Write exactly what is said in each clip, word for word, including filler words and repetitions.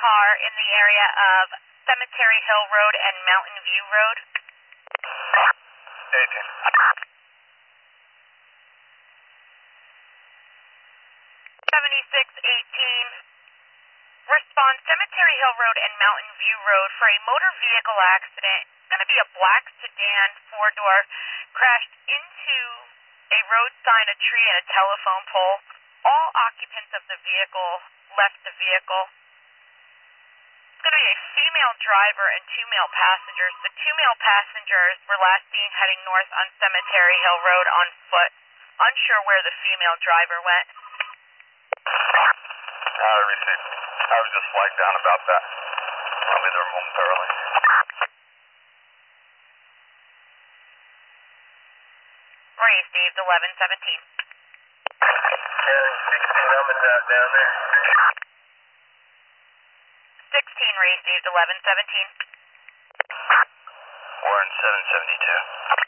car in the area of Cemetery Hill Road and Mountain View Road. eighteen. seventy-six eighteen. Respond Cemetery Hill Road and Mountain View Road for a motor vehicle accident. It's going to be a black sedan, four-door, crashed into a road sign, a tree, and a telephone pole. All occupants of the vehicle left the vehicle. It's going to be a female driver and two male passengers. The two male passengers were last seen heading north on Cemetery Hill Road on foot. Unsure where the female driver went. I received. I was just flagged down about that. I'll be there momentarily. Received eleven seventeen. County sixteen, I'm in that down there. sixteen received eleven seventeen. We're in seven seventy-two.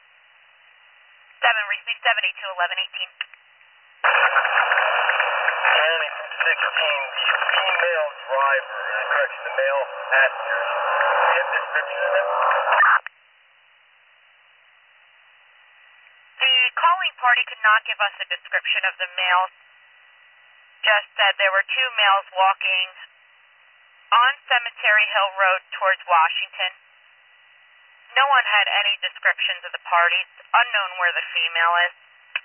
seven received seventy-two eleven eighteen. County sixteen, the female driver, correction, the male passenger. Do you have description of them? The calling party could not give us a description of the males. Just said there were two males walking on Cemetery Hill Road towards Washington. No one had any descriptions of the parties. Unknown where the female is.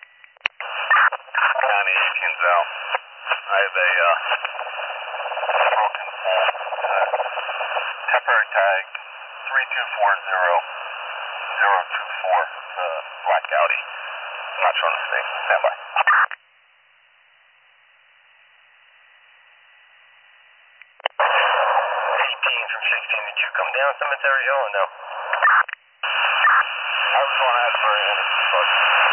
County eighteen's out. I have a uh, broken pole. Uh, temporary tag three two four zero zero two four. Uh, black Audi. I'm not showing the screen. Stand by. eighteen from sixteen. Did you come down Cemetery Hill or no? I was going Asbury and it's close.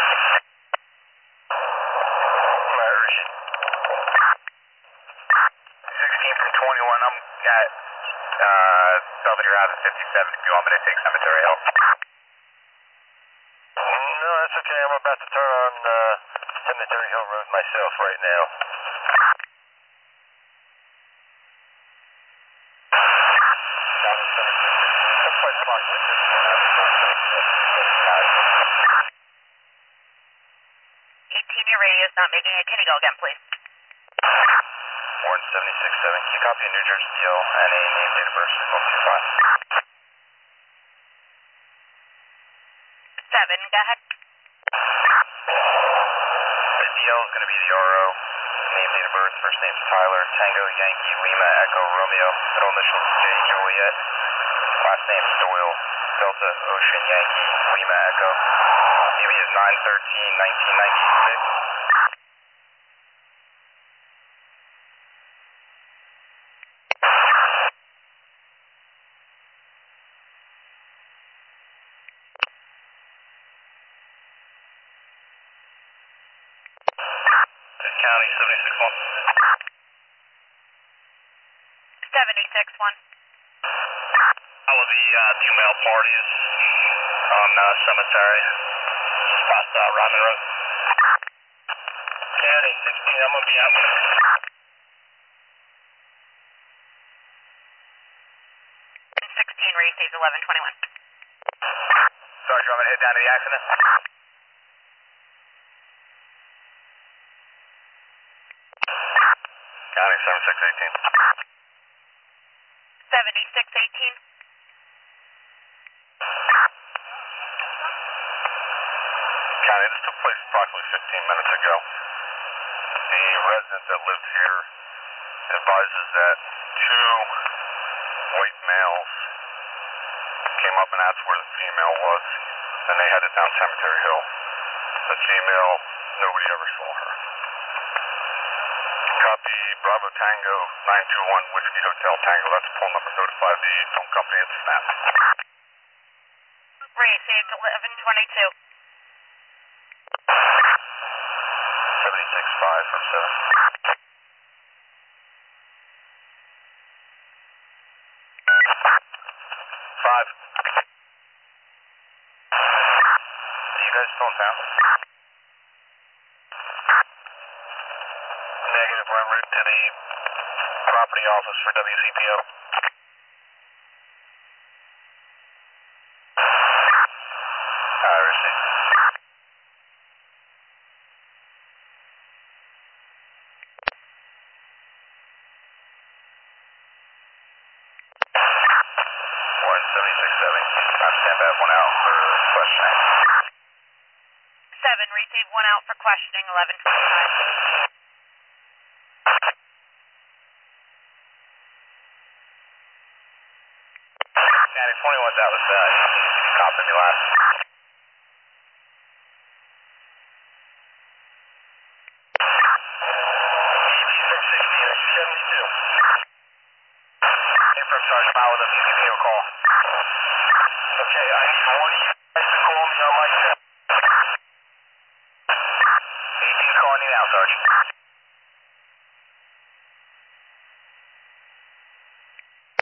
Irish. sixteen from twenty-one. I'm at uh, Belvedere Ave fifty-seven. If you want me to take Cemetery Hill. No, that's okay. I'm about to turn on uh, Cemetery Hill Road myself right now. eighteen, your radio is not making it. Can you go again, please? Warren seventy-six seven. Can you copy a New Jersey D O and a name, date of birth, twelve two five? seven, go ahead. The D L is going to be the R O. Name, date of birth, first name's Tyler, Tango, Yankee, Lima, Echo, Romeo, middle initials J, Juliet, last name's Doyle, Delta, Ocean, Yankee, Lima, Echo. D B is nine thirteen nineteen ninety-six. County seventy-six one. seventy-six one. All of the uh, two male parties on uh, Cemetery, just past uh, Ryman Road. County sixteen, I'm going to be out. sixteen received eleven twenty-one. Sorry, do you want me to head down to the accident? County seventy-six eighteen. seventy-six eighteen. County, this took place approximately fifteen minutes ago. The resident that lives here advises that two white males came up and asked where the female was, and they headed down Cemetery Hill. The female, nobody ever saw her. Copy Bravo Tango nine two one Whiskey Hotel Tango. That's phone number. Notify the phone company at Snap. Received eleven twenty-two. seventy-six five from seven. five. Are you guys still in town? Negative. We're en route to the property. The office for W C P O. I received. one seventy-six seven. I stand by one out for questioning. seven, received one out for questioning, eleven twenty-five. County twenty-one's out with that. You can copy me last. E G six sixteen seventy-two. Info Sergeant out with a V C P O call. Okay, I need one